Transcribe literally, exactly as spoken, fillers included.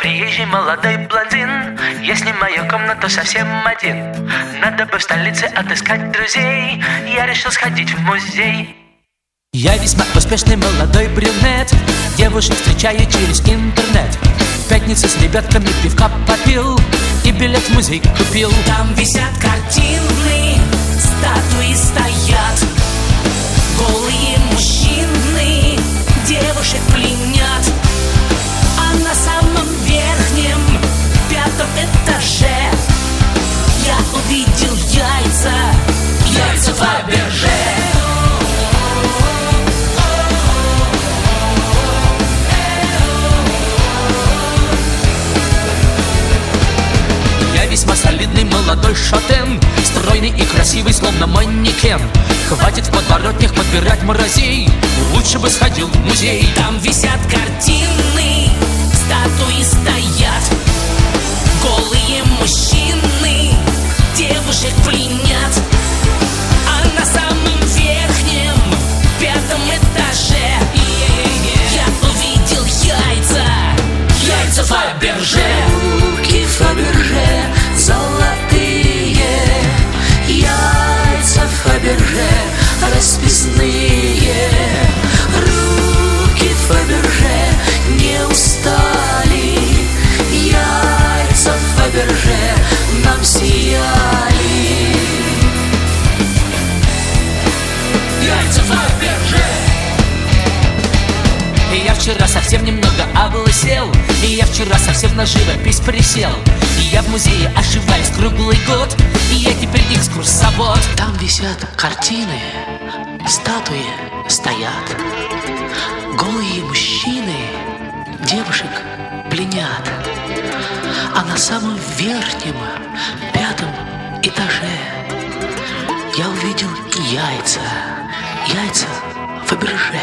приезжий молодой блондин. Если моя комната совсем один, надо бы в столице отыскать друзей. Я решил сходить в музей. Я весьма успешный молодой брюнет, девушек встречаю через интернет. В пятницу с ребятками пивка попил и билет в музей купил. Там висят картины, статуи стоят, голые мужчины девушек пленят. А на самом верхнем, пятом этаже я увидел яйца, яйца Фаберже. Весьма солидный молодой шатен, стройный и красивый, словно манекен. Хватит в подворотнях подбирать мразей, лучше бы сходил в музей. Там висят картины, статуи стоят, голые мужчины девушек пленят. А на самом верхнем, пятом этаже я увидел яйца, яйца Фаберже. Руки Фаберже золотые, яйца Фаберже расписные. Руки Фаберже не устали, яйца Фаберже нам сияли. Яйца Фаберже. И я вчера совсем немного облысел, и я вчера совсем на живопись присел. И я в музее ошиваюсь круглый год, и я теперь экскурсовод. Там висят картины, статуи стоят, голые мужчины девушек пленят. А на самом верхнем, пятом этаже я увидел яйца, яйца Фаберже.